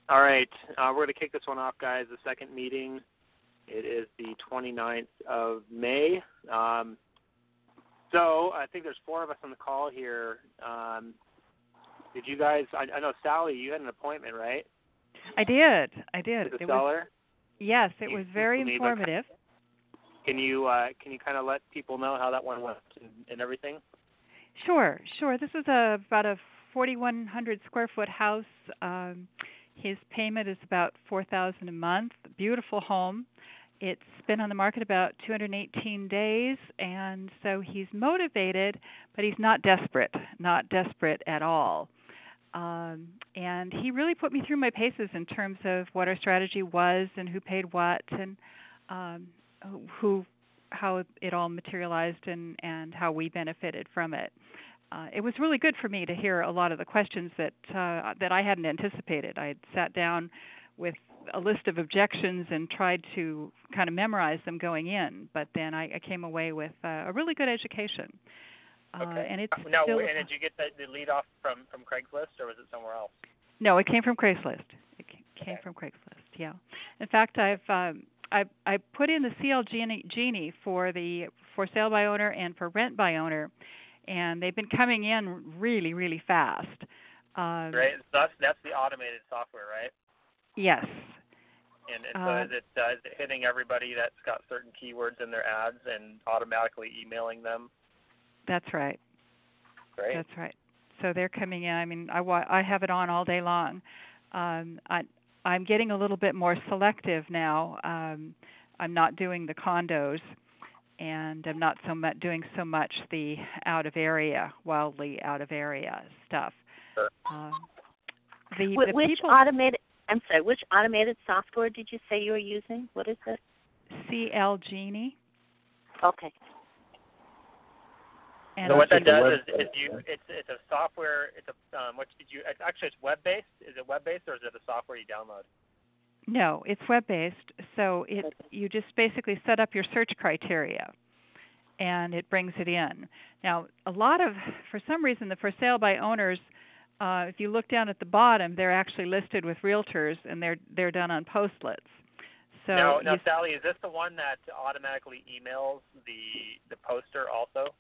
All right, we're going to kick this one off, guys. The second meeting. It is the 29th of May. So I think there's four of us on the call here. Did you guys? I know Sally, you had an appointment, right? I did. With the seller. Yes, it was very informative. Can you kind of let people know how that one went and everything? Sure. This is about a 4,100 square foot house. His payment is about $4,000 a month. Beautiful home. It's been on the market about 218 days, and so he's motivated, but he's not desperate at all. And he really put me through my paces in terms of what our strategy was and who paid what and how it all materialized and how we benefited from it. It was really good for me to hear a lot of the questions that I hadn't anticipated. I had sat down with a list of objections and tried to kind of memorize them going in, but then I came away with a really good education. Okay. And it's and did you get the lead off from Craigslist, or was it somewhere else? No, it came from Craigslist. From Craigslist. Yeah. In fact, I put in the CL Genie for the for sale by owner and for rent by owner, and they've been coming in really, really fast. Great. So that's the automated software, right? Yes. And so is it hitting everybody that's got certain keywords in their ads and automatically emailing them? That's right. Great. That's right. So they're coming in. I mean, I have it on all day long. I'm getting a little bit more selective now. I'm not doing the condos, and I'm not doing so much the wildly out of area stuff. Sure. Which automated software did you say you were using? What is it? CL Genie. Okay. And so what that does is it's a software. It's web based. Is it web based or is it a software you download? No, it's web based. So you just basically set up your search criteria, and it brings it in. Now, for some reason, the for sale by owners, if you look down at the bottom, they're actually listed with realtors, and they're done on Postlets. So now, Sally, is this the one that automatically emails the poster also?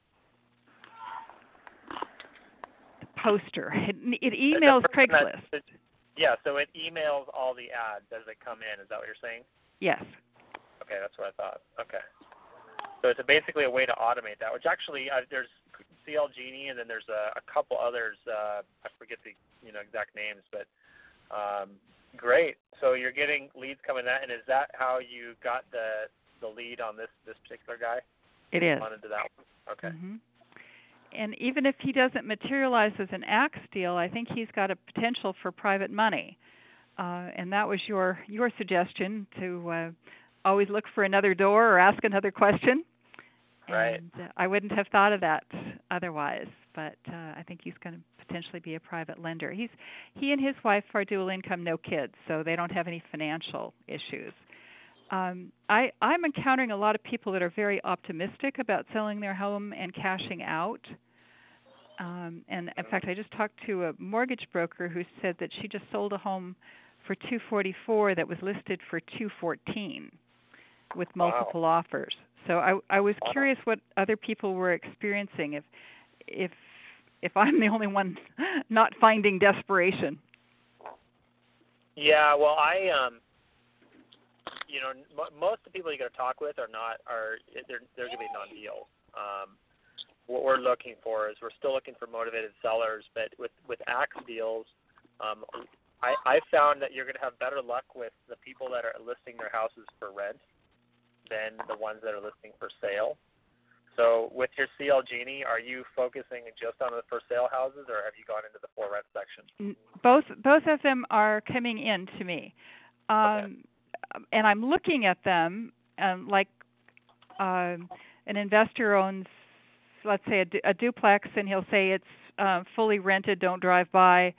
Poster. It emails Craigslist. Yeah, so it emails all the ads as they come in. Is that what you're saying? Yes. Okay, that's what I thought. Okay. So it's basically a way to automate that, which actually there's CL Genie, and then there's a couple others. I forget the exact names, but great. So you're getting leads coming in, and is that how you got the lead on this particular guy? It is. Responded to that one? Okay. Mm-hmm. And even if he doesn't materialize as an axe deal, I think he's got a potential for private money. And that was your suggestion to always look for another door or ask another question. Right. And I wouldn't have thought of that otherwise. But I think he's going to potentially be a private lender. He and his wife are dual income, no kids, so they don't have any financial issues. I'm encountering a lot of people that are very optimistic about selling their home and cashing out. And in fact, I just talked to a mortgage broker who said that she just sold a home for $244 that was listed for $214 with multiple offers. So I was curious what other people were experiencing. If I'm the only one not finding desperation. Yeah, well, most of the people you're going to talk with they're going to be non-deals. What we're looking for is we're still looking for motivated sellers, but with axe deals, I found that you're going to have better luck with the people that are listing their houses for rent than the ones that are listing for sale. So with your CL Genie, are you focusing just on the for sale houses, or have you gone into the for rent section? Both of them are coming in to me. Okay. And I'm looking at them like an investor owns, let's say, a duplex, and he'll say it's fully rented, don't drive by.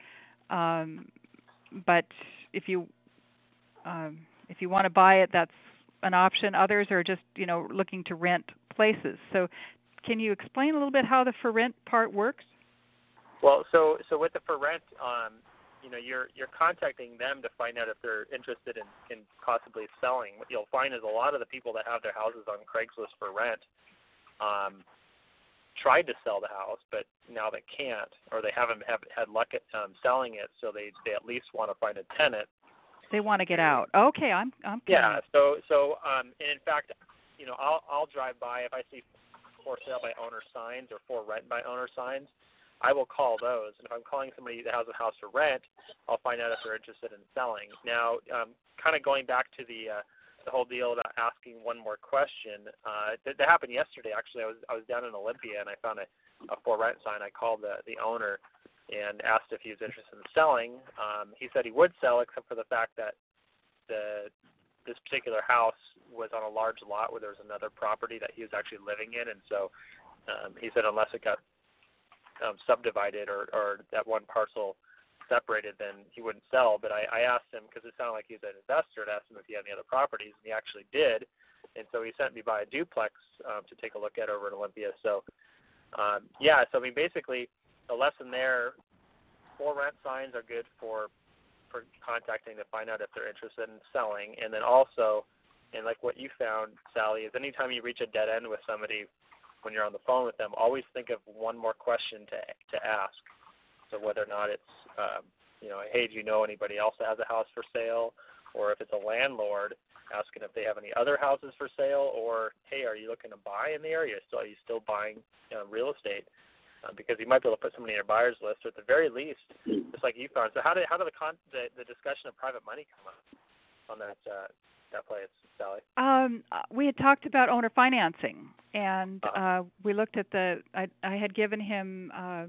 But if you want to buy it, that's an option. Others are just looking to rent places. So can you explain a little bit how the for rent part works? Well, so with the for rent, you're contacting them to find out if they're interested in possibly selling. What you'll find is a lot of the people that have their houses on Craigslist for rent tried to sell the house, but now they can't, or they haven't had luck at selling it, so they at least want to find a tenant. They want to get out. Okay, I'm yeah. So and in fact, I'll drive by if I see for sale by owner signs or for rent by owner signs. I will call those, and if I'm calling somebody that has a house for rent, I'll find out if they're interested in selling. Now, kind of going back to the whole deal about asking one more question, that happened yesterday. Actually, I was down in Olympia, and I found a for rent sign. I called the owner and asked if he was interested in selling. He said he would sell, except for the fact that this particular house was on a large lot where there was another property that he was actually living in, and so he said unless it got subdivided or that one parcel separated, then he wouldn't sell. But I asked him, because it sounded like he was an investor, and asked him if he had any other properties, and he actually did. And so he sent me by a duplex to take a look at over in Olympia. So, so I mean, basically, the lesson there, for rent signs are good for contacting to find out if they're interested in selling. And then also, and like what you found, Sally, is anytime you reach a dead end with somebody when you're on the phone with them, always think of one more question to ask. So whether or not it's, hey, do you know anybody else that has a house for sale? Or if it's a landlord, asking if they have any other houses for sale. Or, hey, are you looking to buy in the area? So are you still buying real estate? Because you might be able to put somebody on your buyer's list, or at the very least, just like you found. So how did the discussion of private money come up on that place, Sally? We had talked about owner financing, and we looked at I had given him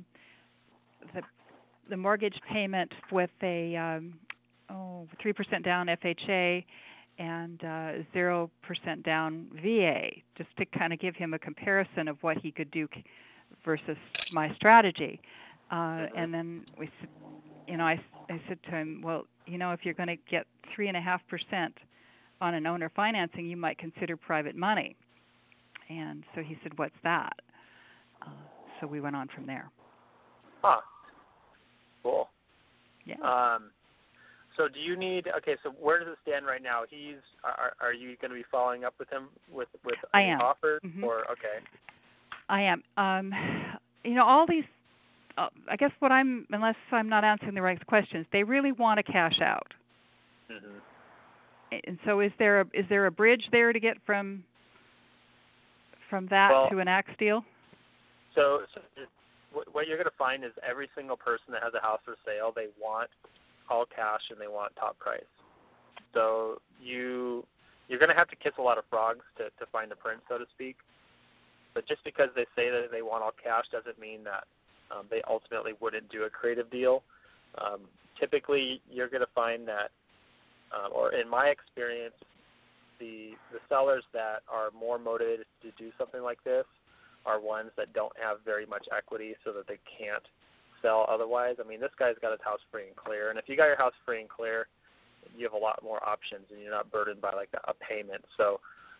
the mortgage payment with a 3% down FHA and 0% down VA, just to kind of give him a comparison of what he could do versus my strategy. And then we said, I said to him, well, if you're going to get 3.5% on an owner financing, you might consider private money. And so he said, what's that? So we went on from there. Huh. Cool. Yeah. So do you need? Okay. So where does it stand right now? Are you going to be following up with him with any offers? Mm-hmm. Or okay. I am. All these. I guess unless I'm not answering the right questions, they really want to cash out. Mm-hmm. And so, is there a bridge there to get from that to an axe deal? So what you're going to find is every single person that has a house for sale, they want all cash and they want top price. So you're going to have to kiss a lot of frogs to find the prince, so to speak. But just because they say that they want all cash doesn't mean that they ultimately wouldn't do a creative deal. Typically, you're going to find that, or in my experience, the sellers that are more motivated to do something like this are ones that don't have very much equity so that they can't sell otherwise. I mean, this guy's got his house free and clear, and if you got your house free and clear, you have a lot more options and you're not burdened by like a payment. So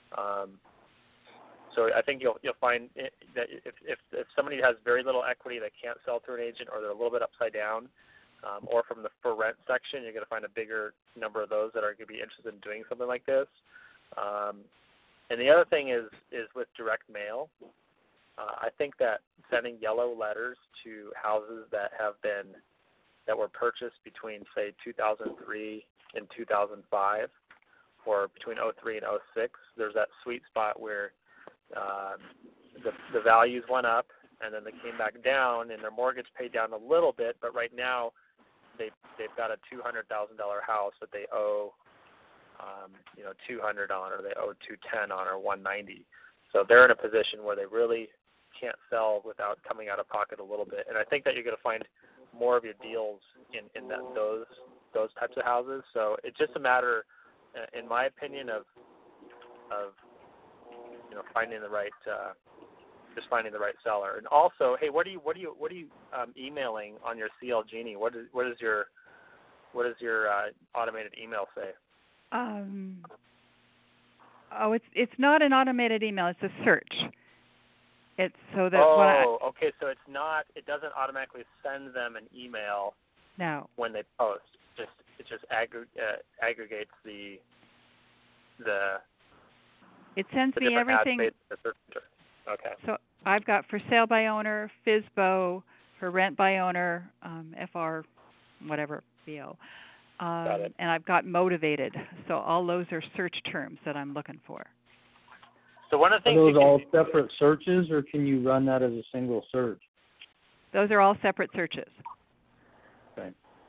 I think you'll find that if somebody has very little equity that can't sell through an agent, or they're a little bit upside down, or from the for rent section, you're going to find a bigger number of those that are going to be interested in doing something like this. And the other thing is with direct mail. I think that sending yellow letters to houses that were purchased between, say, 2003 and 2005, or between 2003 and 2006, there's that sweet spot where the values went up and then they came back down, and their mortgage paid down a little bit, but right now they've got a $200,000 house that they owe $200 on, or they owe $210 on, or $190. So they're in a position where they really can't sell without coming out of pocket a little bit. And I think that you're going to find more of your deals in those types of houses. So it's just a matter, in my opinion, of finding the right seller. And also, hey, what are you emailing on your CL Genie? What does your automated email say? It's not an automated email. It's a search. It's so that. Okay. So it's not. It doesn't automatically send them an email. No. when they post. It just aggregates the It sends me different everything. ad space. Okay. So I've got for sale by owner, FSBO, for rent by owner, FR, whatever, BO. Got it. And I've got motivated. So all those are search terms that I'm looking for. So one of the Are things those all separate searches, or can you run that as a single search? Those are all separate searches. Okay.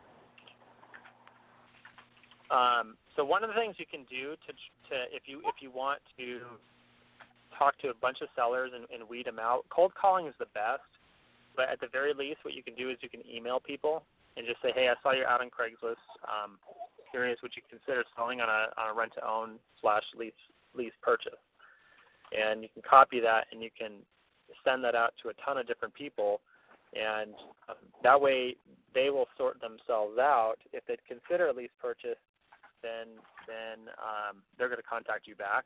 So one of the things you can do to if you want to talk to a bunch of sellers and weed them out, cold calling is the best. But at the very least, what you can do is you can email people and just say, hey, I saw your ad on Craigslist. Curious, would you consider selling on a rent-to-own / lease purchase? And you can copy that and you can send that out to a ton of different people. And that way they will sort themselves out. If they'd consider a lease purchase, then they're going to contact you back.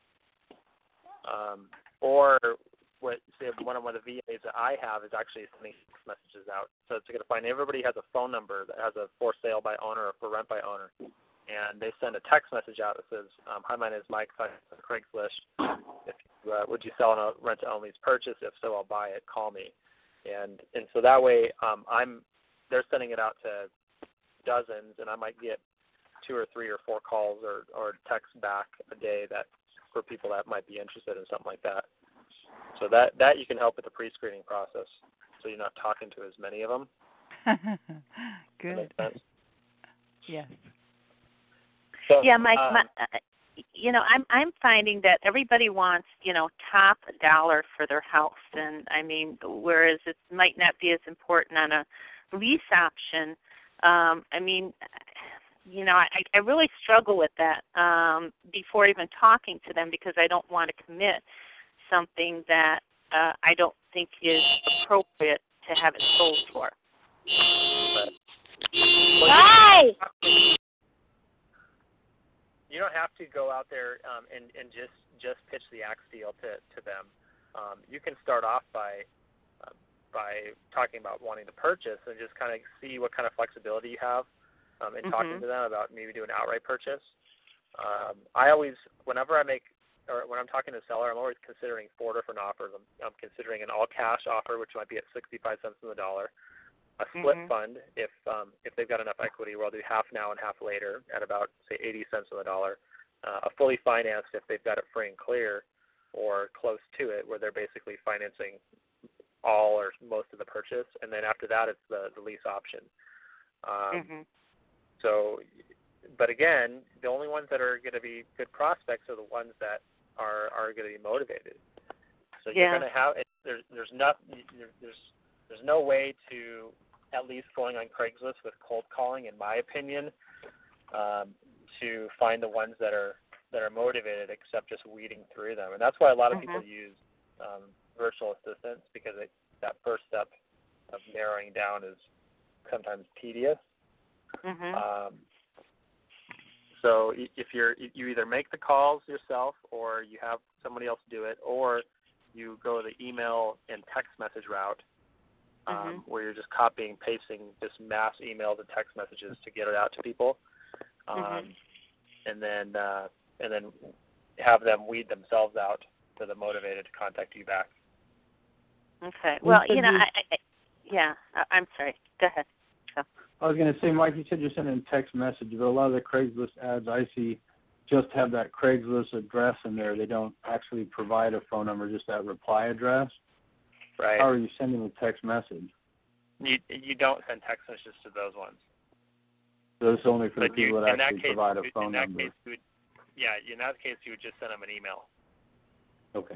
Or one of the VAs that I have is actually sending text messages out. So it's going to find everybody has a phone number that has a for sale by owner or for rent by owner. And they send a text message out that says, hi, my name is Mike, I'm on Craigslist. Would you sell on a rent-to-own lease purchase? If so, I'll buy it. Call me. And so that way they're sending it out to dozens, and I might get 2 or 3 or 4 calls or texts back a day that for people that might be interested in something like that. So that you can help with the pre-screening process, so you're not talking to as many of them. Good. That makes sense? Yes. So, Yeah, Mike. I'm finding that everybody wants, top dollar for their house, and I mean, whereas it might not be as important on a lease option. I really struggle with that before even talking to them, because I don't want to commit something that I don't think is appropriate to have it sold for. Hi! You don't have to go out there and just pitch the axe deal to them. You can start off by talking about wanting to purchase and just kind of see what kind of flexibility you have in talking to them about maybe doing an outright purchase. Whenever when I'm talking to a seller, I'm always considering 4 different offers. I'm considering an all-cash offer, which might be at 65 cents on the dollar. A split fund, if they've got enough equity, where I'll do half now and half later at about, say, 80 cents on the dollar. A fully financed if they've got it free and clear, or close to it, where they're basically financing all or most of the purchase. And then after that, it's the lease option. So, but again, the only ones that are going to be good prospects are the ones that are going to be motivated. So you're going to have there's no way to, at least going on Craigslist with cold calling, in my opinion, to find the ones that are motivated, except just weeding through them. And that's why a lot of people use virtual assistants, because that first step of narrowing down is sometimes tedious. So if you either make the calls yourself, or you have somebody else do it, or you go the email and text message route, where you're just copying, pasting just mass emails and text messages to get it out to people, and then have them weed themselves out so they're motivated to contact you back. Okay. Well, I'm sorry. Go ahead. I was going to say, Mike, you said you're sending a text message, but a lot of the Craigslist ads I see just have that Craigslist address in there. They don't actually provide a phone number, just that reply address. Right. How are you sending a text message? You don't send text messages to those ones. So it's only for the people that actually provide a phone number. In that case, you would just send them an email. Okay.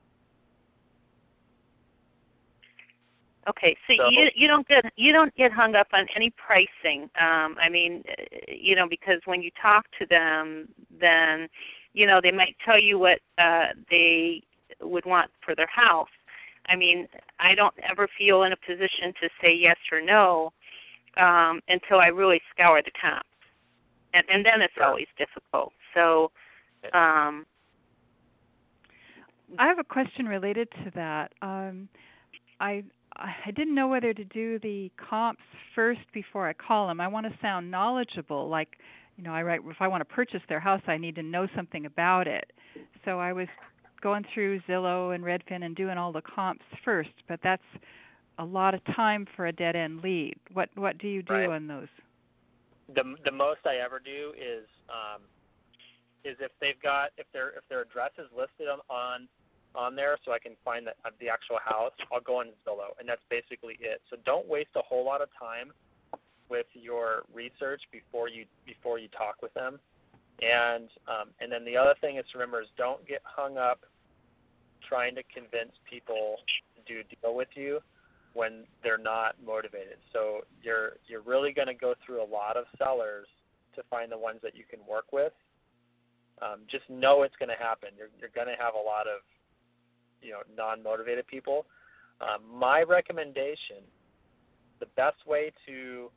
Okay, so you don't get hung up on any pricing. Because when you talk to them, then they might tell you what they would want for their house. I mean, I don't ever feel in a position to say yes or no until I really scour the comps, and then it's always difficult. So, I have a question related to that. I didn't know whether to do the comps first before I call them. I want to sound knowledgeable, like, I write, if I want to purchase their house, I need to know something about it. So I was going through Zillow and Redfin and doing all the comps first, but that's a lot of time for a dead-end lead. What do you do on those? The most I ever do is if their address is listed on there, so I can find the actual house, I'll go on Zillow, and that's basically it. So don't waste a whole lot of time with your research before you talk with them. And then the other thing is to remember is don't get hung up trying to convince people to do a deal with you when they're not motivated. So you're really going to go through a lot of sellers to find the ones that you can work with. Just know it's going to happen. You're going to have a lot of non-motivated people. My recommendation, the best way to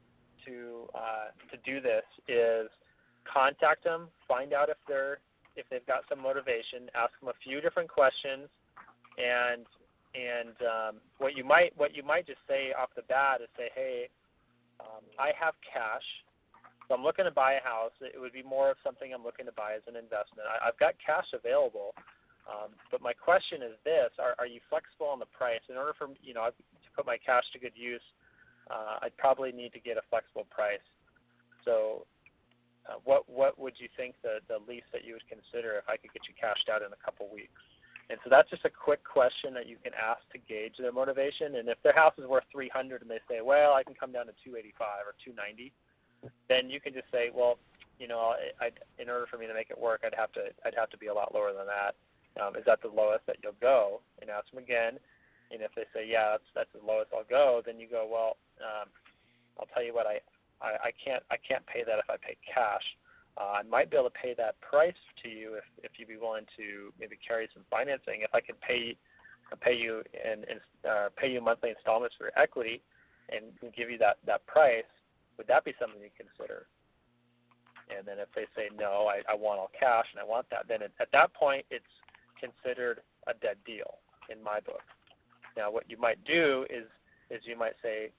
do this is contact them, find out if they've got some motivation, ask them a few different questions, and what you might just say off the bat is say, hey, I have cash, so I'm looking to buy a house. It would be more of something I'm looking to buy as an investment. I've got cash available, but my question is this: Are you flexible on the price? In order for to put my cash to good use, I'd probably need to get a flexible price. So, what would you think the least that you would consider if I could get you cashed out in a couple weeks? And so that's just a quick question that you can ask to gauge their motivation. And if their house is worth $300 and they say, well, I can come down to $285 or $290, then you can just say, well, in order for me to make it work, I'd have to be a lot lower than that. Is that the lowest that you'll go? And ask them again. And if they say, yeah, that's the lowest I'll go, then you go, well, I'll tell you what, I can't pay that if I pay cash. I might be able to pay that price to you if you'd be willing to maybe carry some financing. If I can pay you monthly installments for your equity and give you that price, would that be something you consider? And then if they say no, I want all cash and I want that, then at that point it's considered a dead deal in my book. Now what you might do is you might say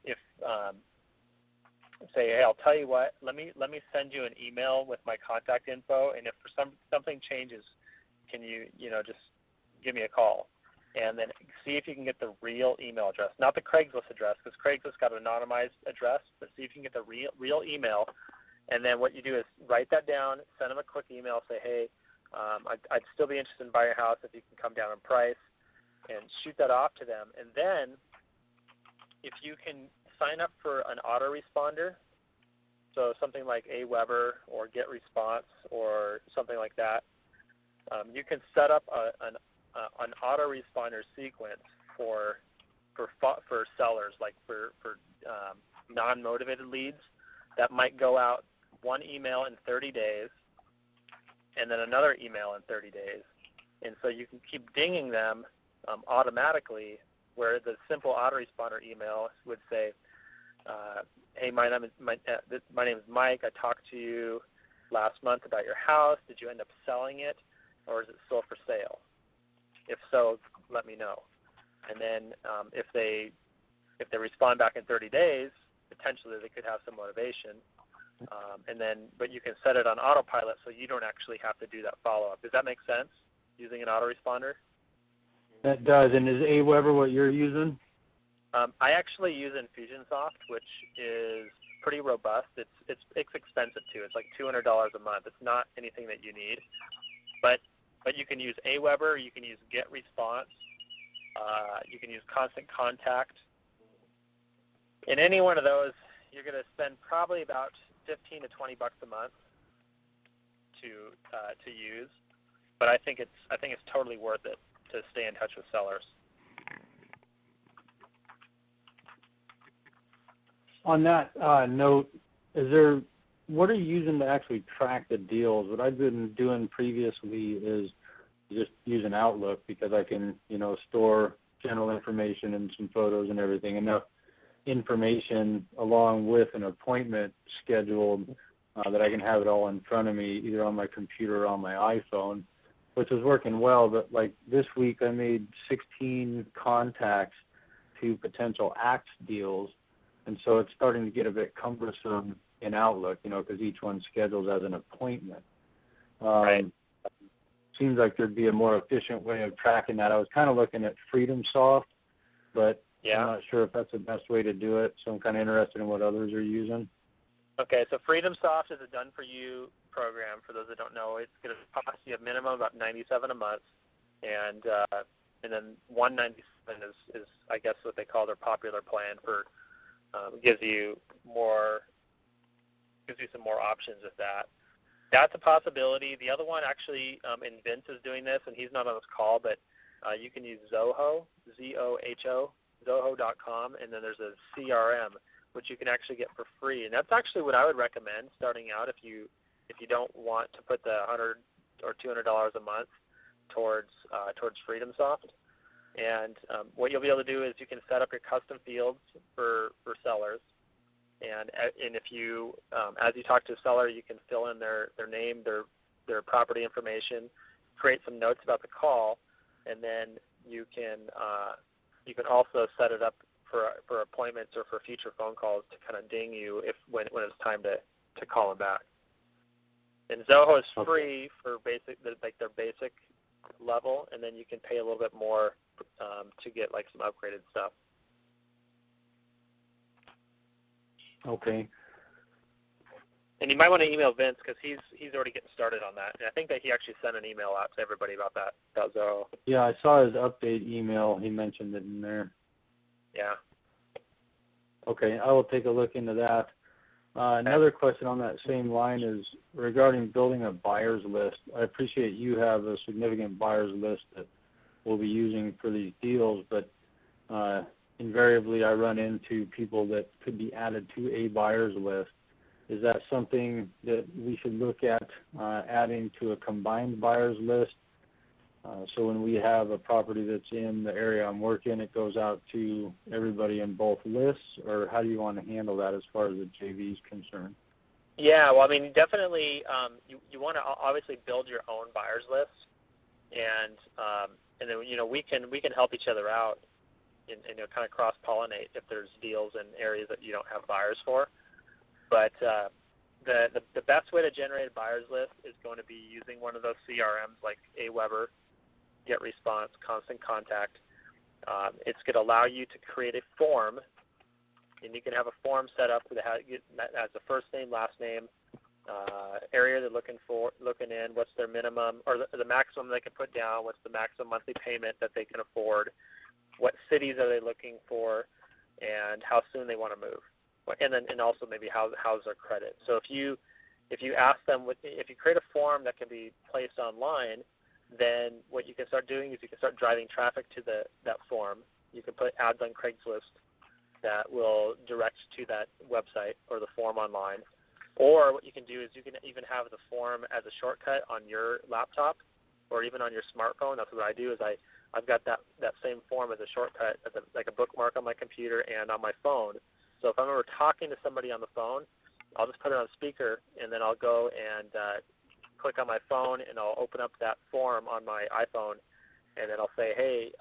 hey, I'll tell you what, let me send you an email with my contact info, and if for something changes, can you just give me a call, and then see if you can get the real email address, not the Craigslist address, because Craigslist got an anonymized address, but see if you can get the real email, and then what you do is write that down, send them a quick email, say, hey, I'd still be interested in buying your house if you can come down in price, and shoot that off to them, and then if you can sign up for an autoresponder, so something like Aweber or GetResponse or something like that. You can set up an autoresponder sequence for sellers, like for non-motivated leads, that might go out one email in 30 days and then another email in 30 days. And so you can keep dinging them automatically, where the simple autoresponder email would say, hey, my name is Mike. I talked to you last month about your house. Did you end up selling it, or is it still for sale? If so, let me know. And then if they respond back in 30 days, potentially they could have some motivation. But you can set it on autopilot so you don't actually have to do that follow-up. Does that make sense, using an autoresponder? That does. And is Aweber what you're using? I actually use Infusionsoft, which is pretty robust. It's expensive too. It's like $200 a month. It's not anything that you need, but you can use Aweber, you can use GetResponse, you can use Constant Contact. In any one of those, you're going to spend probably about $15 to $20 a month to use, but I think it's totally worth it to stay in touch with sellers. On that note, what are you using to actually track the deals? What I've been doing previously is just using Outlook, because I can, store general information and some photos and everything, enough information along with an appointment scheduled that I can have it all in front of me, either on my computer or on my iPhone, which is working well. But like this week, I made 16 contacts to potential axe deals, and so it's starting to get a bit cumbersome in Outlook, because each one's scheduled as an appointment. Right. Seems like there'd be a more efficient way of tracking that. I was kind of looking at FreedomSoft, but I'm not sure if that's the best way to do it, so I'm kind of interested in what others are using. Okay, so FreedomSoft is a done-for-you program. For those that don't know, it's going to cost you a minimum of about $97 a month, and then $197 is I guess what they call their popular plan for gives you some more options with that. That's a possibility. The other one actually, and Vince is doing this, and he's not on this call, but you can use Zoho, Z-O-H-O, Zoho.com, and then there's a CRM, which you can actually get for free. And that's actually what I would recommend starting out if you don't want to put the $100 or $200 a month towards FreedomSoft. And what you'll be able to do is you can set up your custom fields for sellers. And if you, as you talk to a seller, you can fill in their name, their property information, create some notes about the call, and then you can also set it up for appointments or for future phone calls to kind of ding you when it's time to call them back. And Zoho is free for their basic level, and then you can pay a little bit more to get like some upgraded stuff. Okay. And you might want to email Vince because he's already getting started on that. And I think that he actually sent an email out to everybody about Zoho. Yeah, I saw his update email. He mentioned it in there. Yeah. Okay, I will take a look into that. Another question on that same line is regarding building a buyer's list. I appreciate you have a significant buyer's list that we'll be using for these deals, but invariably I run into people that could be added to a buyer's list. Is that something that we should look at adding to a combined buyer's list? So when we have a property that's in the area I'm working, it goes out to everybody in both lists, or how do you want to handle that as far as the JV is concerned? Yeah, well, I mean, definitely you want to obviously build your own buyer's list, and then we can help each other out and kind of cross-pollinate if there's deals in areas that you don't have buyers for. But the best way to generate a buyer's list is going to be using one of those CRMs like Aweber, GetResponse, Constant Contact. It's going to allow you to create a form, and you can have a form set up that has the first name, last name, area they're looking in, what's their minimum or the maximum they can put down, what's the maximum monthly payment that they can afford, what cities are they looking for, and how soon they want to move, and also maybe how's their credit. So if you ask them, if you create a form that can be placed online, then what you can start doing is you can start driving traffic to that form. You can put ads on Craigslist that will direct to that website or the form online. Or what you can do is you can even have the form as a shortcut on your laptop or even on your smartphone. That's what I do is I've got that same form as a shortcut, like a bookmark on my computer and on my phone. So if I'm ever talking to somebody on the phone, I'll just put it on speaker, and then I'll go and click on my phone, and I'll open up that form on my iPhone, and then I'll say, hey,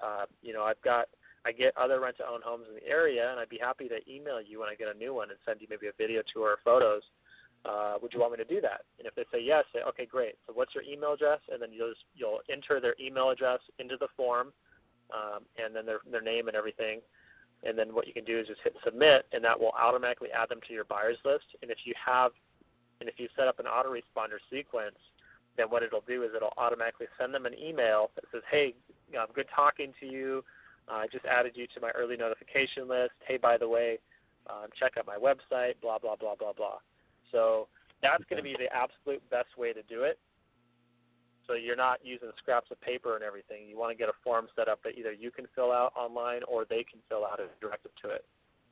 I get other rent-to-own homes in the area, and I'd be happy to email you when I get a new one and send you maybe a video tour or photos. Would you want me to do that? And if they say yes, say, okay, great. So what's your email address? And then you'll enter their email address into the form, and then their name and everything. And then what you can do is just hit submit, and that will automatically add them to your buyer's list. And if you set up an autoresponder sequence, then what it'll do is it'll automatically send them an email that says, hey, good talking to you. I just added you to my early notification list. Hey, by the way, check out my website, blah, blah, blah, blah, blah. So that's going to be the absolute best way to do it. So you're not using scraps of paper and everything. You want to get a form set up that either you can fill out online or they can fill out and direct them to it.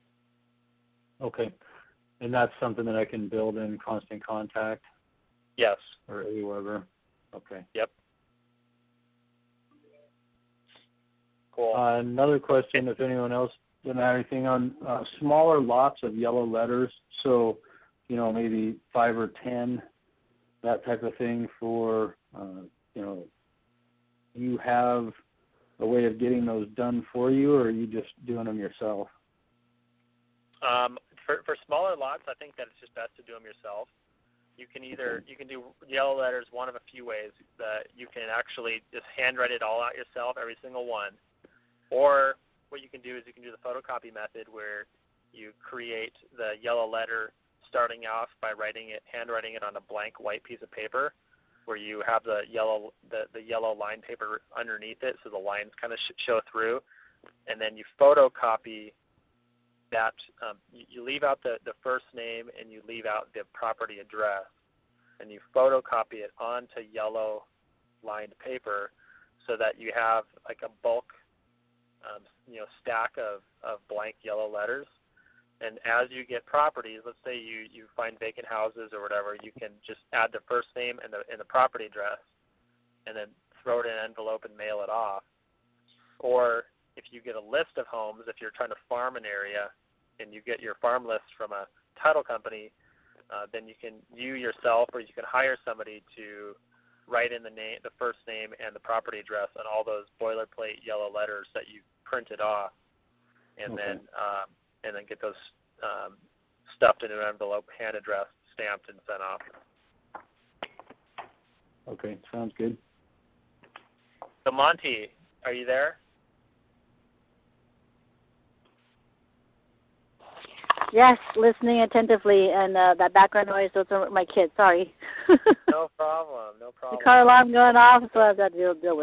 Okay. And that's something that I can build in Constant Contact? Yes. Or Aweber? Okay. Yep. Cool. Another question, if anyone else doesn't have anything, on smaller lots of yellow letters, so, maybe 5 or 10, that type of thing for, you have a way of getting those done for you, or are you just doing them yourself? For smaller lots, I think that it's just best to do them yourself. You can do yellow letters one of a few ways. That you can actually just handwrite it all out yourself, every single one. Or what you can do is you can do the photocopy method, where you create the yellow letter starting off by handwriting it on a blank white piece of paper, where you have the yellow line paper underneath it, so the lines kind of show through, and then you photocopy that. You leave out the first name and you leave out the property address, and you photocopy it onto yellow lined paper, so that you have like a bulk stack of blank yellow letters. And as you get properties, let's say you find vacant houses or whatever, you can just add the first name and the property address, and then throw it in an envelope and mail it off. Or if you get a list of homes, if you're trying to farm an area and you get your farm list from a title company, then you yourself, or you can hire somebody to write in the first name and the property address on all those boilerplate yellow letters that you printed off, and then get those stuffed in an envelope, hand addressed, stamped, and sent off. Okay, sounds good. So Monty, are you there? Yes, listening attentively, and that background noise, those are my kids. Sorry. No problem. The car alarm going off, so I've got to deal with.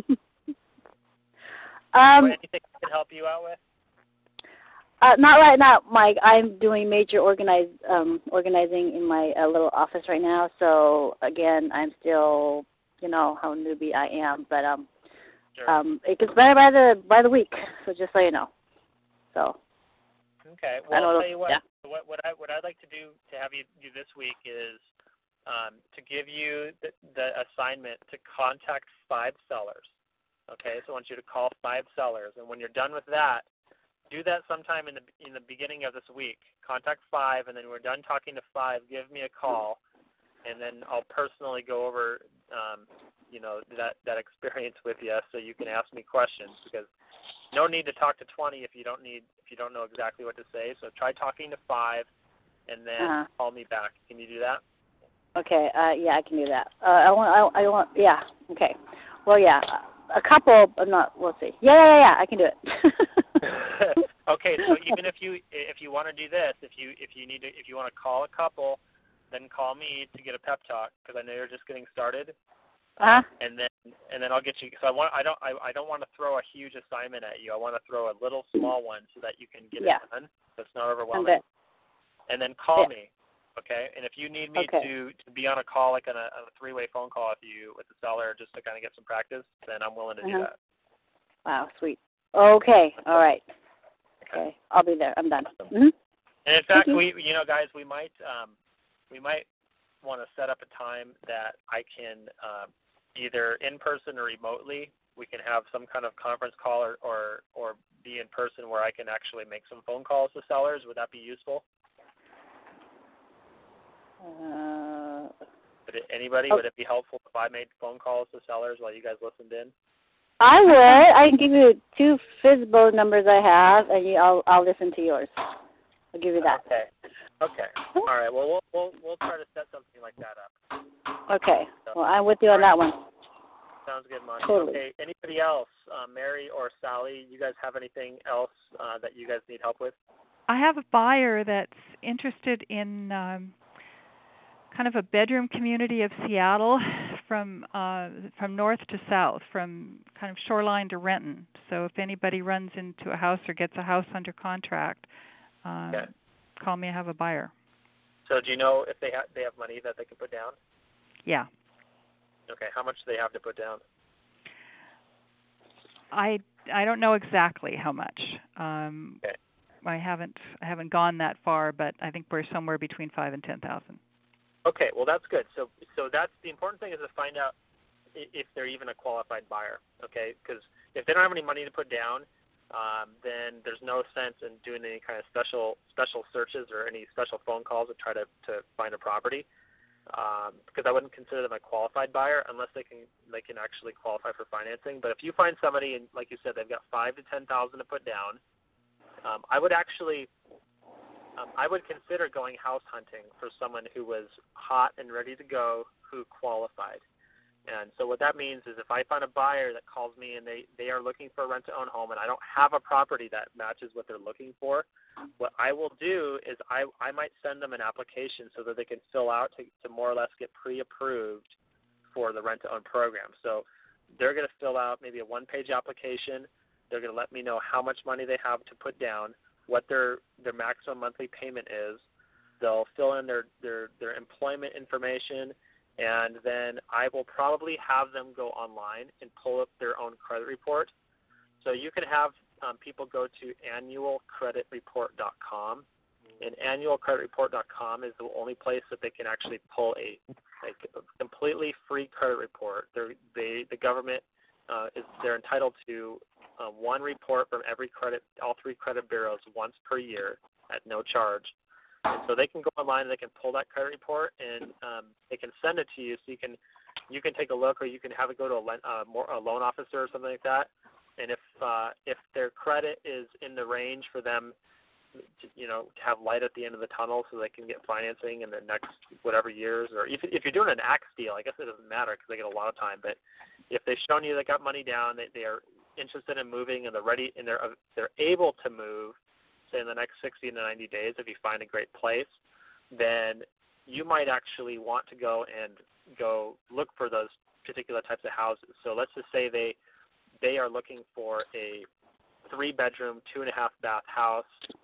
Anything I can help you out with? Not right now, Mike. I'm doing major organizing in my little office right now. So again, I'm still, how newbie I am, but sure. It gets better by the week. So just so you know. So. Okay. Well, I'll tell you what. Yeah. What I'd like to do to have you do this week is to give you the assignment to contact 5 sellers. Okay. So I want you to call 5 sellers, and when you're done with that, do that sometime in the beginning of this week. Contact 5, and then we're done talking to 5. Give me a call, and then I'll personally go over, that experience with you, so you can ask me questions. Because no need to talk to 20 if you don't know exactly what to say. So try talking to 5, and then call me back. Can you do that? Okay. Yeah, I can do that. I want. Yeah. Okay. Well, yeah. A couple, but not. We'll see. Yeah. I can do it. Okay, so even if you want to do this, if you want to call a couple, then call me to get a pep talk, because I know you're just getting started. And then I'll get you. So I don't want to throw a huge assignment at you. I want to throw a little small one so that you can get it done. So it's not overwhelming. And then call me. Okay, and if you need me to be on a call, like on a 3-way phone call with the seller, just to kind of get some practice, then I'm willing to do that. Wow, sweet. Okay, all right. Okay, I'll be there. I'm done. Mm-hmm. And in fact, guys, we might want to set up a time that I can either in person or remotely. We can have some kind of conference call or be in person where I can actually make some phone calls to sellers. Would that be useful? Would it be helpful if I made phone calls to sellers while you guys listened in? I would. I can give you 2 FSBO numbers I have, and I'll listen to yours. I'll give you that. Okay. All right. Well, we'll try to set something like that up. Okay. Well, I'm with you on that one. Sounds good, Monty. Totally. Okay. Anybody else, Mary or Sally? You guys have anything else that you guys need help with? I have a buyer that's interested in kind of a bedroom community of Seattle, from north to south, from kind of Shoreline to Renton. So if anybody runs into a house or gets a house under contract, call me. I have a buyer. So do you know if they have money that they can put down? Yeah. Okay. How much do they have to put down? I don't know exactly how much. Okay. I haven't gone that far, but I think we're somewhere between $5,000 and $10,000. Okay, well that's good. So that's the important thing, is to find out if they're even a qualified buyer. Okay, because if they don't have any money to put down, then there's no sense in doing any kind of special searches or any special phone calls to try to find a property. because I wouldn't consider them a qualified buyer unless they can actually qualify for financing. But if you find somebody, and like you said, they've got $5,000 to $10,000 to put down, I would consider going house hunting for someone who was hot and ready to go, who qualified. And so what that means is if I find a buyer that calls me and they are looking for a rent-to-own home and I don't have a property that matches what they're looking for, what I will do is I might send them an application so that they can fill out to more or less get pre-approved for the rent-to-own program. So they're going to fill out maybe a one-page application. They're going to let me know how much money they have to put down, what their maximum monthly payment is. They'll fill in their employment information, and then I will probably have them go online and pull up their own credit report. So you can have people go to annualcreditreport.com, and annualcreditreport.com is the only place that they can actually pull a completely free credit report. The government they're entitled to one report from all three credit bureaus once per year at no charge. And so they can go online and they can pull that credit report, and they can send it to you so you can take a look, or you can have it go to a loan officer or something like that. And if their credit is in the range for them to have light at the end of the tunnel so they can get financing in the next whatever years, or if you're doing an AX deal, I guess it doesn't matter because they get a lot of time. But if they've shown you they got money down, they are interested in moving, and they're ready, and they're able to move, say in the next 60 to 90 days, if you find a great place, then you might actually want to go look for those particular types of houses. So let's just say they are looking for a 3-bedroom, 2.5-bath house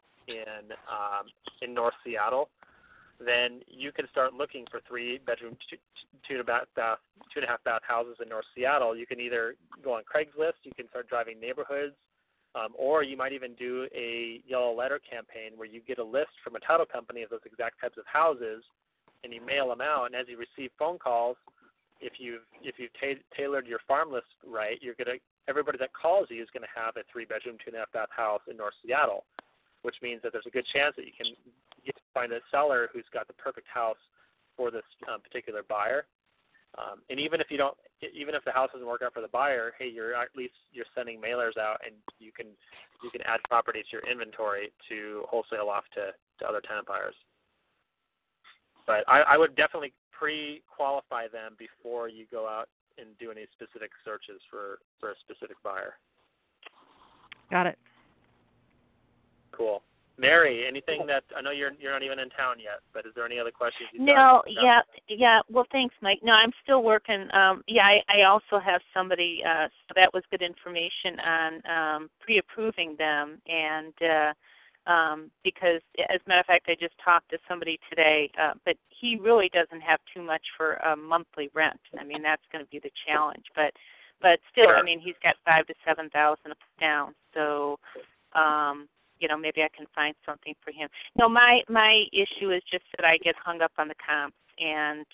in North Seattle. Then you can start looking for 3-bedroom, 2.5-bath houses in North Seattle. You can either go on Craigslist, you can start driving neighborhoods, or you might even do a yellow letter campaign where you get a list from a title company of those exact types of houses, and you mail them out. And as you receive phone calls, if you've tailored your farm list right, everybody that calls you is going to have a 3-bedroom, 2.5-bath house in North Seattle, which means that there's a good chance that you can find a seller who's got the perfect house for this particular buyer. And even if the house doesn't work out for the buyer, hey, you're sending mailers out, and you can add property to your inventory to wholesale off to other tenant buyers. But I would definitely pre-qualify them before you go out and do any specific searches for a specific buyer. Got it. Cool. Mary, anything that I know you're not even in town yet, but is there any other questions? No, yeah. Well, thanks, Mike. No, I'm still working. I also have somebody. So that was good information on pre-approving them, and because as a matter of fact, I just talked to somebody today, but he really doesn't have too much for a monthly rent. I mean, that's going to be the challenge. But still, sure. I mean, he's got $5,000 to $7,000 down, so. Maybe I can find something for him. No, my issue is just that I get hung up on the comps, and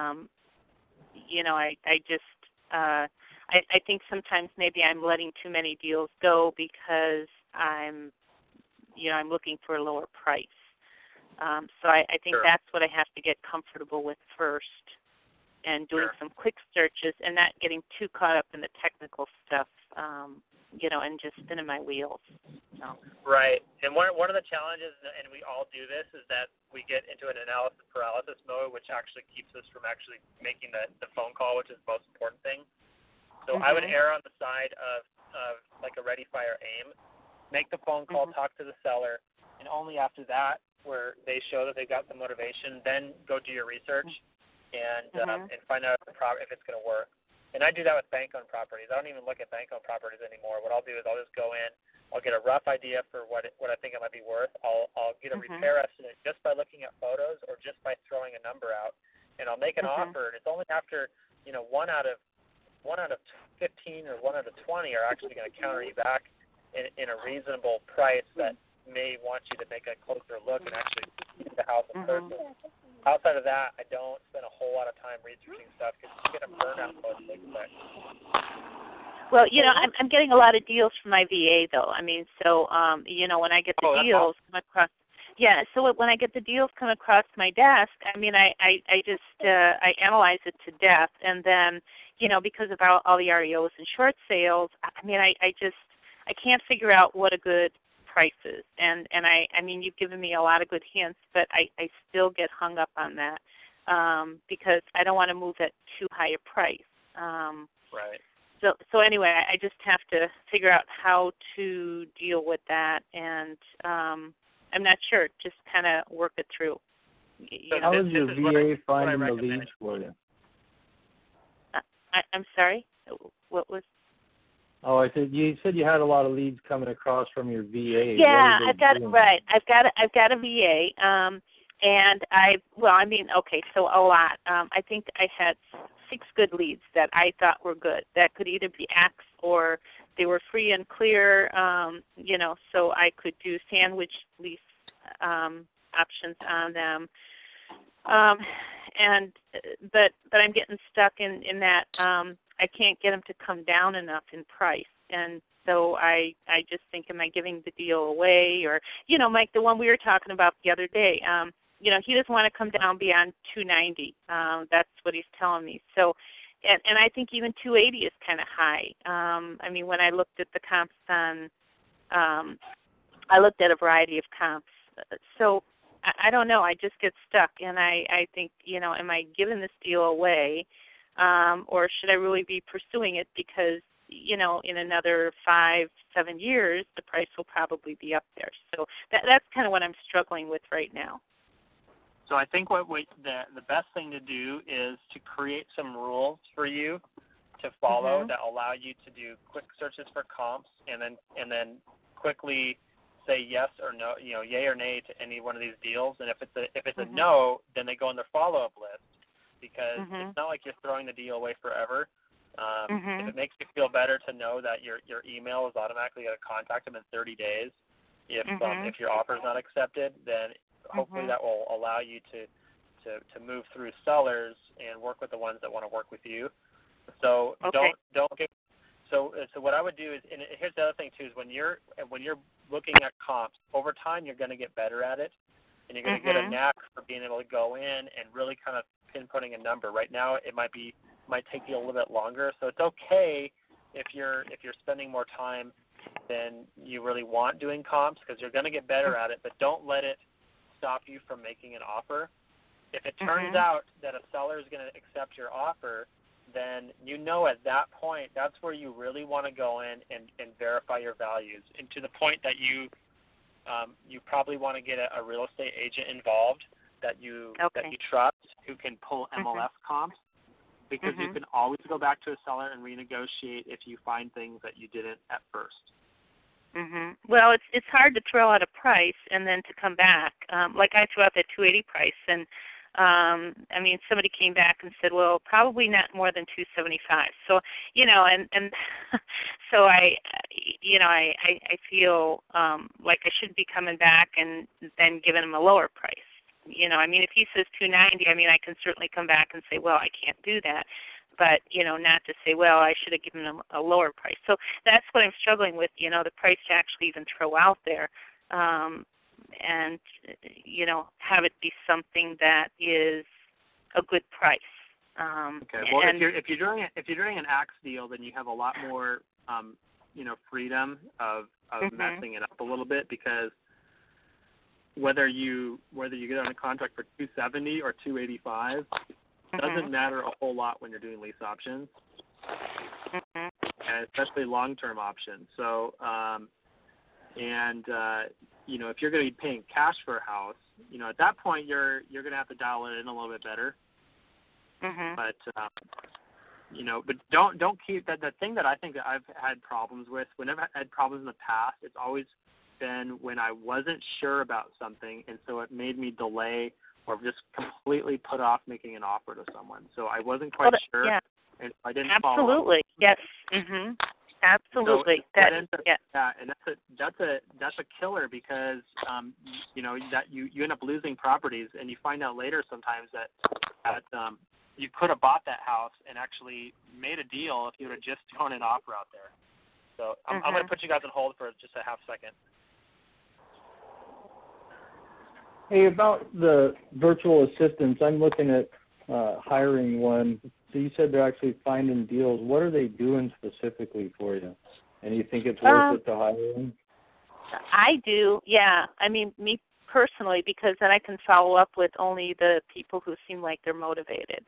I think sometimes maybe I'm letting too many deals go because I'm looking for a lower price. So I think sure. That's what I have to get comfortable with first, and doing sure. some quick searches and not getting too caught up in the technical stuff. And just spinning my wheels. So. Right. And one of the challenges, and we all do this, is that we get into an analysis paralysis mode, which actually keeps us from actually making the phone call, which is the most important thing. So I would err on the side of like a ready, fire, aim. Make the phone call, talk to the seller, and only after that, where they show that they've got the motivation, then go do your research and find out if it's going to work. And I do that with bank-owned properties. I don't even look at bank-owned properties anymore. What I'll do is I'll just go in, I'll get a rough idea for what I think it might be worth. I'll get a repair estimate just by looking at photos or just by throwing a number out, and I'll make an offer. And it's only after 1 out of 15 or 1 out of 20 are actually going to counter you back in a reasonable price that may want you to make a closer look and actually see the house in person. Outside of that, I don't spend a whole lot of time researching stuff because you're going to burn out most quick. Well, I'm getting a lot of deals from my VA, though. I mean, so when I get the deals, come across, Yeah, so when I get the deals come across my desk, I mean, I just I analyze it to death, and then, you know, because of all the REOs and short sales, I mean, I can't figure out what a good price is, and I mean, you've given me a lot of good hints, but I still get hung up on that because I don't want to move at too high a price. Right. So anyway, I just have to figure out how to deal with that, and I'm not sure. Just kind of work it through. How is your VA finding the leads for you? I'm sorry. What was? Oh, I said you had a lot of leads coming across from your VA. Yeah, I've got a VA, and so a lot. I think I had 6 good leads that I thought were good. That could either be X or they were free and clear. You know, so I could do sandwich lease options on them. But I'm getting stuck in that I can't get them to come down enough in price, and so I just think, am I giving the deal away? Or, you know, Mike, the one we were talking about the other day, you know, he doesn't want to come down beyond $290. That's what he's telling me. So, and I think even $280 is kind of high. I mean, when I looked at the comps on, I looked at a variety of comps. So I don't know. I just get stuck, and I think, you know, am I giving this deal away, or should I really be pursuing it because, you know, in another 5-7 years, the price will probably be up there. So that's kind of what I'm struggling with right now. So I think the best thing to do is to create some rules for you to follow that allow you to do quick searches for comps, and then quickly say yes or no, you know, yay or nay to any one of these deals. And if it's a no, then they go on their follow-up list, because it's not like you're throwing the deal away forever. If it makes you feel better to know that your email is automatically going to contact them in 30 days if your offer is not accepted, then hopefully that will allow you to move through sellers and work with the ones that want to work with you. So don't get. So what I would do is, and here's the other thing too, is when you're looking at comps over time, you're going to get better at it, and you're going to get a knack for being able to go in and really kind of pinpointing a number. Right now, it might take you a little bit longer. So it's okay if you're spending more time than you really want doing comps, because you're going to get better at it. But don't let it stop you from making an offer. If it turns out that a seller is going to accept your offer, then you know at that point that's where you really want to go in and verify your values, and to the point that you probably want to get a real estate agent involved that you trust, who can pull MLS comps, because you can always go back to a seller and renegotiate if you find things that you didn't at first. Well, it's hard to throw out a price and then to come back. Like I threw out that $280 price, and I mean, somebody came back and said, well, probably not more than $275. So, you know, and so I feel like I should be coming back and then giving him a lower price. You know, I mean, if he says $290, I mean, I can certainly come back and say, well, I can't do that. But, you know, not to say, well, I should have given him a lower price. So that's what I'm struggling with, you know, the price to actually even throw out there. And, you know, have it be something that is a good price. Okay. Well, if you're doing an axe deal, then you have a lot more, you know, freedom of messing it up a little bit, because whether you get on a contract for $270 or $285 doesn't matter a whole lot when you're doing lease options, and especially long-term options. So, you know, if you're going to be paying cash for a house, you know, at that point you're going to have to dial it in a little bit better. But you know, but don't keep that. The thing that I think that I've had problems with, whenever I've had problems in the past, it's always been when I wasn't sure about something, and so it made me delay or just completely put off making an offer to someone. So I wasn't quite sure, and I didn't follow up. Absolutely, yes. Absolutely. So and that's a killer, because you know, that you end up losing properties, and you find out later sometimes that you could have bought that house and actually made a deal if you would have just thrown an offer out there. So I'm going to put you guys on hold for just a half second. Hey, about the virtual assistants, I'm looking at hiring one. So you said they're actually finding deals. What are they doing specifically for you? And you think it's worth it to hire them? I do, yeah. I mean, me personally, because then I can follow up with only the people who seem like they're motivated.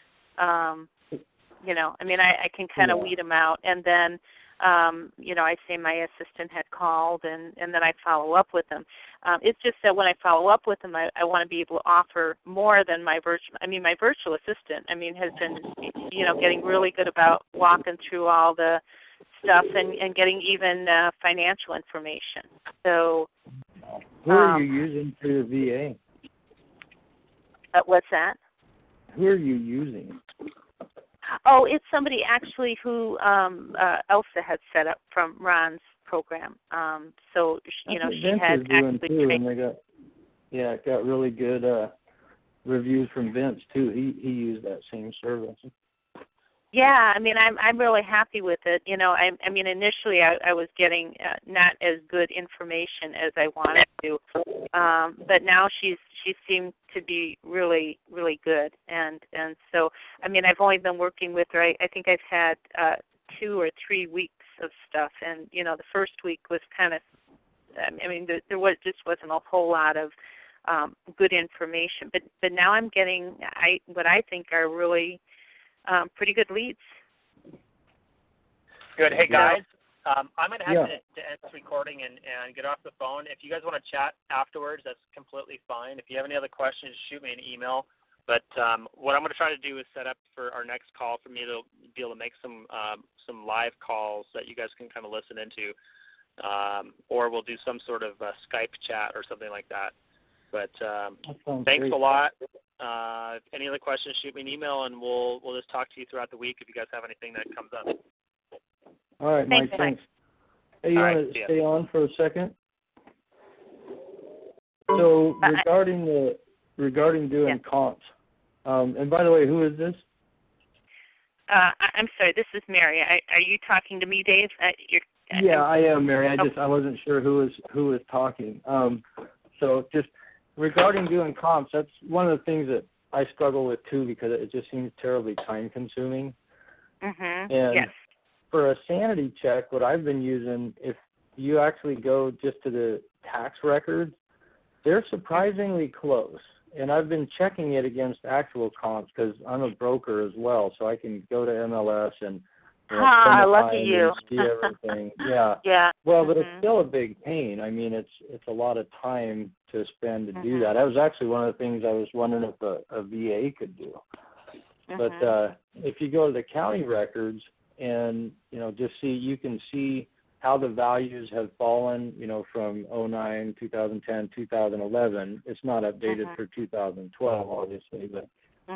You know, I mean, I can kind of weed them out, and then, you know, I say my assistant had called, and then I follow up with them. It's just that when I follow up with them, I want to be able to offer more than my virtual. I mean, my virtual assistant, I mean, has been, you know, getting really good about walking through all the stuff and getting even financial information. So, who are you using for your VA? What's that? Who are you using? Oh, it's somebody actually who Elsa had set up from Ron's program. So you know, she had actually trained. It got really good reviews from Vince too. He used that same service. Yeah, I mean, I'm really happy with it. You know, I mean, initially I was getting not as good information as I wanted to, but now she seemed to be really, really good. And so, I mean, I've only been working with her. I think I've had 2 or 3 weeks of stuff, and you know, the first week was kind of, I mean, there wasn't a whole lot of good information. But now I'm getting what I think are really pretty good leads. Good. Hey, guys, I'm going to have to end this recording and get off the phone. If you guys want to chat afterwards, that's completely fine. If you have any other questions, shoot me an email. But what I'm going to try to do is set up for our next call for me to be able to make some live calls that you guys can kind of listen into, or we'll do some sort of Skype chat or something like that. But thanks a lot. Any other questions, shoot me an email, and we'll just talk to you throughout the week if you guys have anything that comes up. All right, Mike, thanks. Hey, you want to stay on for a second? So regarding doing comps, and by the way, who is this? I'm sorry, this is Mary. Are you talking to me, Dave? Yeah, I am, Mary. I wasn't sure who was talking. So just regarding doing comps, that's one of the things that I struggle with too, because it just seems terribly time consuming. Mm-hmm. And yes. For a sanity check, what I've been using, if you actually go just to the tax records, they're surprisingly close. And I've been checking it against actual comps because I'm a broker as well, so I can go to MLS and lucky you. See everything. Yeah. Yeah. Well, but it's still a big pain. I mean, it's a lot of time to spend to do that. That was actually one of the things I was wondering if a VA could do. But if you go to the county records and just you can see how the values have fallen, from 2009, 2010, 2011. It's not updated for 2012, obviously, but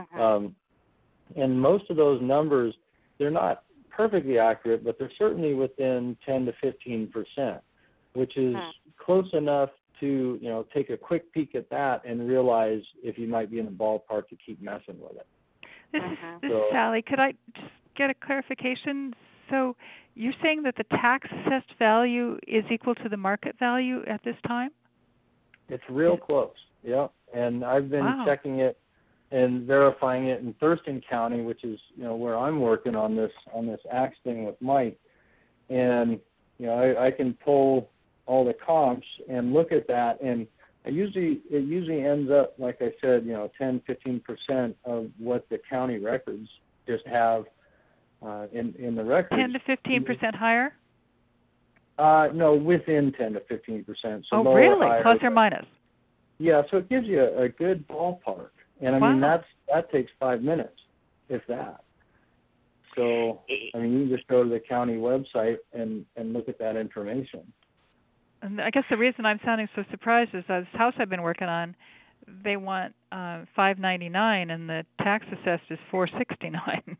and most of those numbers, they're not perfectly accurate, but they're certainly within 10 to 15%, which is close enough to take a quick peek at that and realize if you might be in the ballpark to keep messing with it. This is Sally. Could I just get a clarification? So you're saying that the tax assessed value is equal to the market value at this time? It's real close, yeah. And I've been checking it and verifying it in Thurston County, which is where I'm working on this axe thing with Mike. And I can pull all the comps and look at that, and it usually ends up, like I said, 10-15% of what the county records just have in the records. 10 to 15% higher? No, within 10 to 15%. So really? Higher, plus or minus? Yeah, so it gives you a good ballpark. And I mean, that takes 5 minutes, if that. So, I mean, you can just go to the county website and look at that information. And I guess the reason I'm sounding so surprised is this house I've been working on, they want $599 and the tax assessed is $469.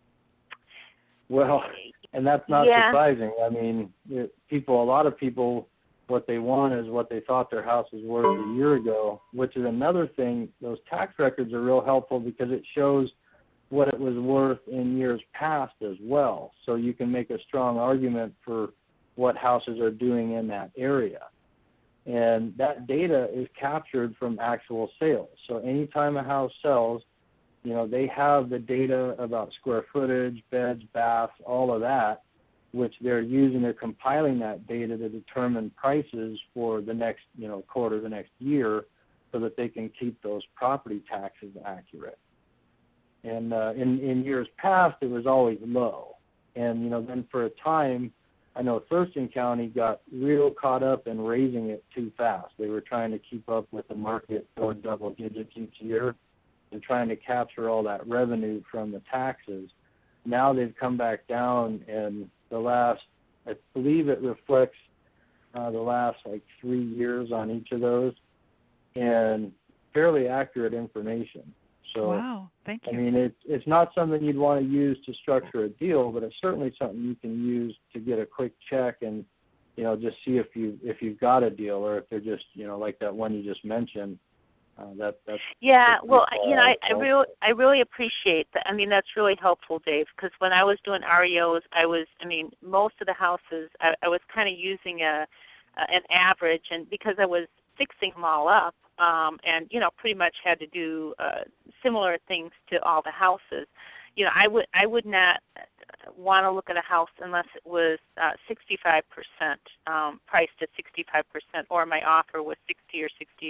Well, and that's not surprising. I mean, a lot of people, what they want is what they thought their house was worth a year ago, which is another thing. Those tax records are real helpful because it shows what it was worth in years past as well. So you can make a strong argument for what houses are doing in that area. And that data is captured from actual sales. So anytime a house sells, they have the data about square footage, beds, baths, all of that, which they're using. They're compiling that data to determine prices for the next, quarter, the next year, so that they can keep those property taxes accurate. And in years past, it was always low. And, then for a time, I know Thurston County got real caught up in raising it too fast. They were trying to keep up with the market for double digits each year and trying to capture all that revenue from the taxes. Now they've come back down, and I believe it reflects the last 3 years on each of those, and fairly accurate information. So, wow, thank you. I mean, it's not something you'd want to use to structure a deal, but it's certainly something you can use to get a quick check and, just see if you've got a deal, or if they're just, like that one you just mentioned. That's well, I really appreciate that. I mean, that's really helpful, Dave, because when I was doing REOs, most of the houses I was kind of using an average, and because I was fixing them all up, and pretty much had to do similar things to all the houses. I would not want to look at a house unless it was 65% priced at 65%, or my offer was 60 or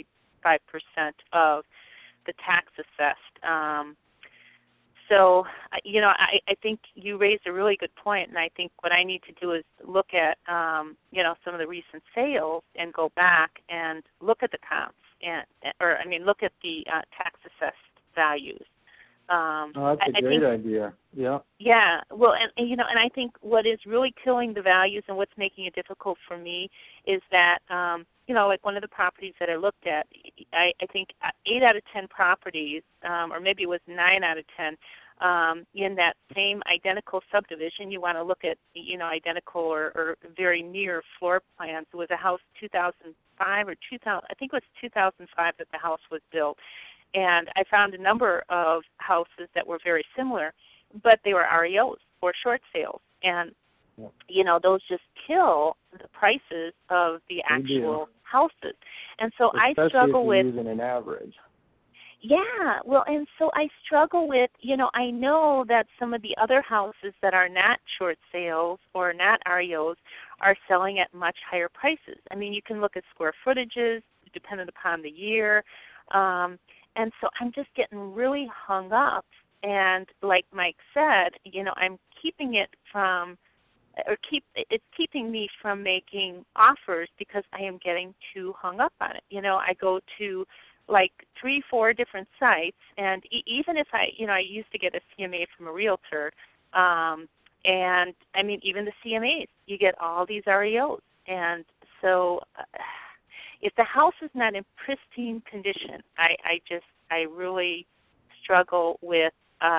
65% of the tax assessed. So, I think you raised a really good point, and I think what I need to do is look at, some of the recent sales and go back and look at the comps, look at the tax assessed values. That's a great idea. Yeah. Yeah. Well, and I think what is really killing the values and what's making it difficult for me is that, like one of the properties that I looked at, I think 8 out of 10 properties, or maybe it was 9 out of 10, in that same identical subdivision. You want to look at, identical or very near floor plans. It was a house 2005 or 2000. I think it was 2005 that the house was built. And I found a number of houses that were very similar, but they were REOs or short sales. And, those just kill the prices of the actual houses. And so I struggle with using an average. Yeah, well, and so I struggle with, I know that some of the other houses that are not short sales or not REOs are selling at much higher prices. I mean, you can look at square footages depending upon the year. And so I'm just getting really hung up. And like Mike said, I'm keeping it from, it's keeping me from making offers because I am getting too hung up on it. I go to 3-4 different sites, and even if I used to get a CMA from a realtor, and I mean, even the CMAs, you get all these REOs. And so if the house is not in pristine condition, I really struggle with,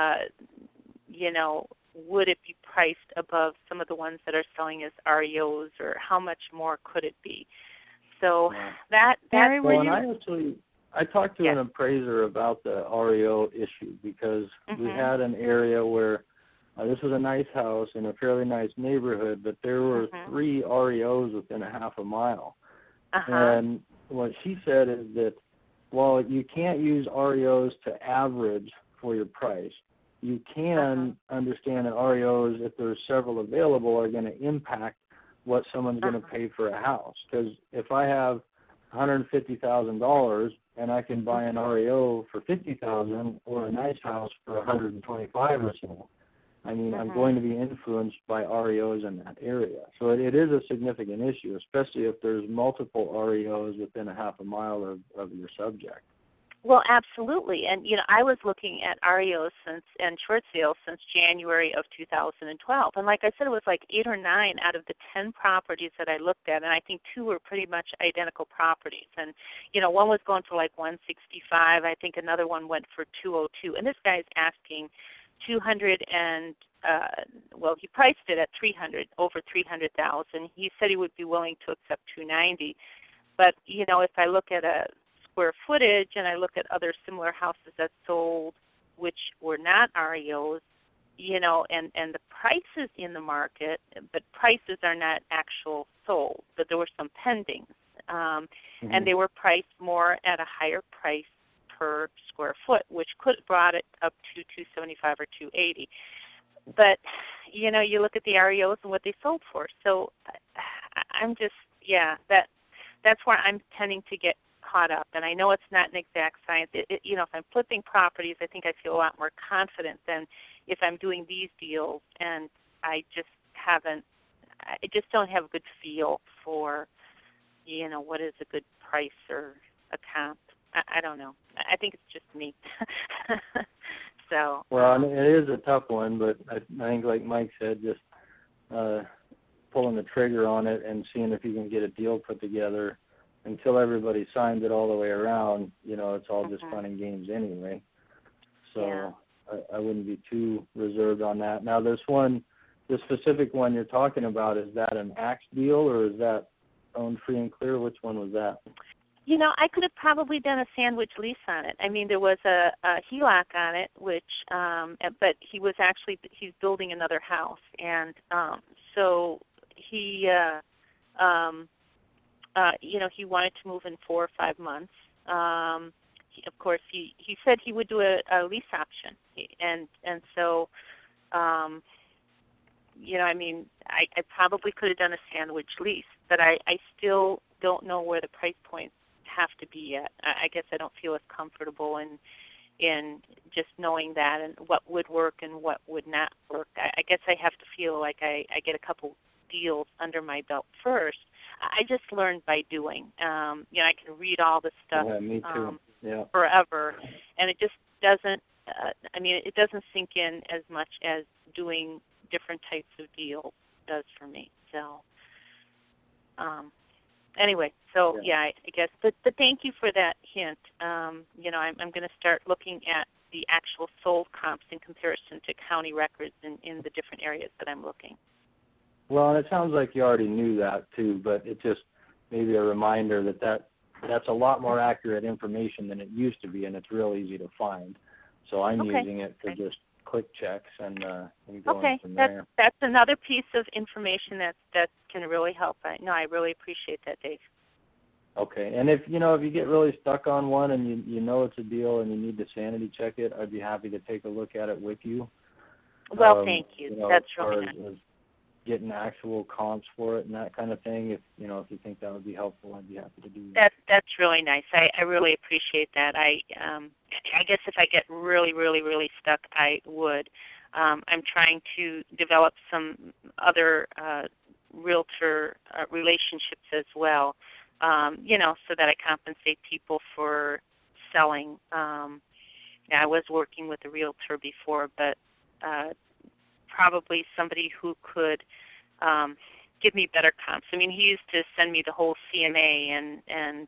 would it be priced above some of the ones that are selling as REOs, or how much more could it be? So Mary, I talked to an appraiser about the REO issue because we had an area where this was a nice house in a fairly nice neighborhood, but there were 3 REOs within a half a mile. And what she said is that while you can't use REOs to average for your price, you can understand that REOs, if there's several available, are going to impact what someone's going to pay for a house. Because if I have $150,000 and I can buy an REO for $50,000 or a nice house for $125,000 or so, I mean, I'm going to be influenced by REOs in that area. So it is a significant issue, especially if there's multiple REOs within a half a mile of your subject. Well, absolutely. And, I was looking at REOs and short sales since January of 2012. And like I said, it was 8 or 9 out of the 10 properties that I looked at, and I think 2 were pretty much identical properties. And, one was going for $165. I think another one went for $202. And this guy's asking $200 and he priced it at $300, over $300,000. He said he would be willing to accept $290. But, if I look at a square footage and I look at other similar houses that sold which were not REOs, and the prices in the market, but prices are not actual sold, but there were some pendings. and they were priced more at a higher price per square foot, which could have brought it up to $275 or $280. But you know, you look at the REOs and what they sold for. So I'm just, that's where I'm tending to get caught up. And I know it's not an exact science. You know, if I'm flipping properties, I think I feel a lot more confident than if I'm doing these deals, and I just don't have a good feel for, you know, what is a good price or a comp. I don't know. I think it's just me. So. Well, I mean, it is a tough one, but I think, like Mike said, just pulling the trigger on it and seeing if you can get a deal put together. Until everybody signs it all the way around, you know, it's all just fun and games anyway. So I wouldn't be too reserved on that. Now, this specific one you're talking about, is that an AXE deal or is that owned free and clear? Which one was that? You know, I could have probably done a sandwich lease on it. I mean, there was a HELOC on it, which, but he's building another house, and so he, you know, he wanted to move in 4 or 5 months. Of course, he said he would do a lease option, and so, you know, I mean, I probably could have done a sandwich lease, but I still don't know where the price points have to be yet. I guess I don't feel as comfortable in just knowing that and what would work and what would not work. I guess I have to feel like I get a couple deals under my belt first. I just learned by doing. You know, I can read all this stuff me too. forever, and it just doesn't. I mean, it doesn't sink in as much as doing different types of deals does for me. So, anyway, so I guess. But thank you for that hint. You know, I'm going to start looking at the actual sold comps in comparison to county records in the different areas that I'm looking. Well, and it sounds like you already knew that too, but it just maybe a reminder that's a lot more accurate information than it used to be, and it's real easy to find. So I'm using it for just quick checks and going from there. That's another piece of information that can really help. I really appreciate that, Dave. Okay, and if you get really stuck on one and you know it's a deal and you need to sanity check it, I'd be happy to take a look at it with you. Well, thank you. That's really nice. Getting actual comps for it and that kind of thing. If you think that would be helpful, I'd be happy to do that. That's really nice. I really appreciate that. I guess if I get really, really, really stuck, I would. I'm trying to develop some other realtor relationships as well. So that I compensate people for selling. I was working with a realtor before, but probably somebody who could give me better comps. I mean, he used to send me the whole CMA, and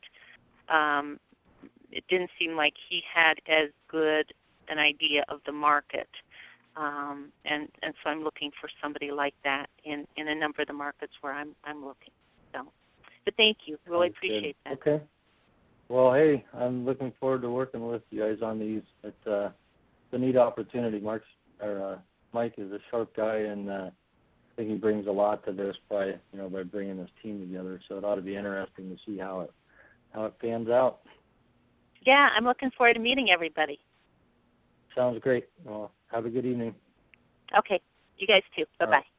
it didn't seem like he had as good an idea of the market. And so I'm looking for somebody like that in a number of the markets where I'm looking. So, but thank you. Really appreciate that. Okay. Well, hey, I'm looking forward to working with you guys on these. It's a neat opportunity. Mike is a sharp guy, and I think he brings a lot to this by bringing this team together. So it ought to be interesting to see how it pans out. Yeah, I'm looking forward to meeting everybody. Sounds great. Well, have a good evening. Okay. You guys too. Bye-bye.